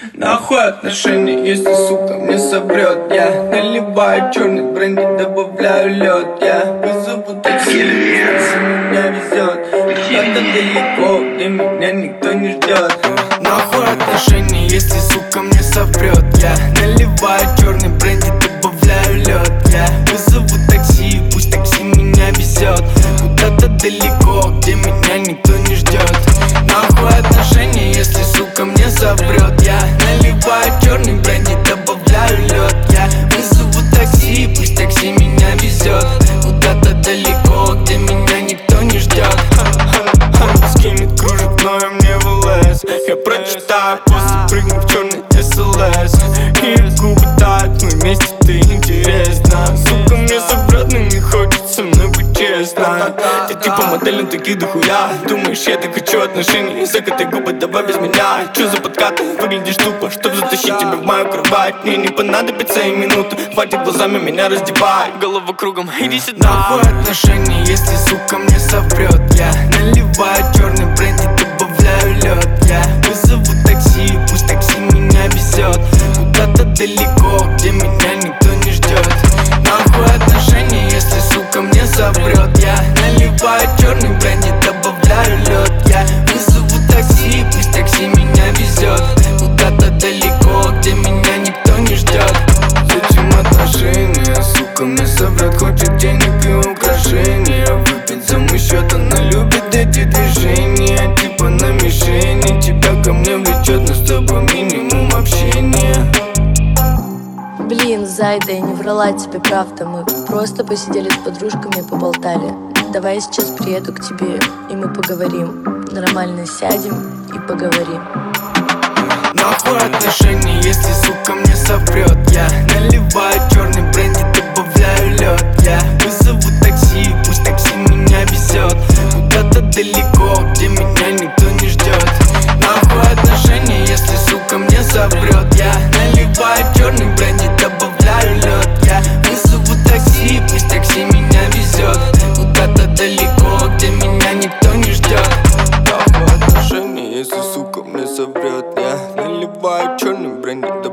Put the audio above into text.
Нахуй отношения, если сука мне соврет. Я наливаю черный бренди, добавляю лед. Я вызову такси, если меня везет. Куда-то далеко, где меня никто не ждет. Нахуй отношения, если сука мне соврет. Я наливаю черный бренди, добавляю лед. Я вызову такси, пусть такси меня везет. Куда-то далеко, где меня никто не ждет. Нахуй отношения, если сука мне соврет. Я наливаю черный бренди, добавляю лед. Я вызову такси, пусть такси меня везет. Куда-то далеко, где меня никто не ждет. Скинет кружит, но я мне в ЛС. Я прочитаю, после прыгну в черный СЛС. И губы тают, мы вместе, ты интересна. Сука мне соврет, но не хочет со мной быть честно. Ты типа модель, но таких дохуя. Думаешь, я так хочу отношений? Закатай губы, давай без меня. Чё за подкаты? Выглядишь тупо, чтоб затащить тебя в мою кровать. Мне не понадобится и минуты, хватит глазами меня раздевать. Голова кругом, иди сюда. Нахуй отношения, если сука мне соврет. Я наливаю черный бренди, добавляю лед. Я вызову такси, пусть такси меня везет. Куда-то далеко, где меня никто не ждет. Нахуй отношения, если сука мне соврет. Я наливаю черный бренди, добавляю лед. Я вызову такси, пусть такси меня везет. Куда-то далеко, где меня никто не ждет. Зачем отношения, сука мне соврет. Хочет денег и украшения, выпить за мой счет. Она любит эти движения, типа на мишени. Тебя ко мне влечет, но с тобой минимум общения. Блин, Зайда, я не врала тебе, правда. Мы просто посидели с подружками и поболтали. Давай я сейчас приеду к тебе, и мы поговорим. Нормально сядем и поговорим. Нахуй отношения, если сука мне соврет. Я наливаю черный бренди, добавляю лед. Я вызову такси, пусть такси меня везет. Куда-то далеко, где меня никто не ждет. Нахуй отношения, если сука мне соврет. Я наливаю черный бренди, добавляю лед. Я вызову такси, пусть такси меня везет. Куда-то далеко, где меня никто не ждет. Нахуй отношения, если сука мне соврет. Я наливаю черный бренди,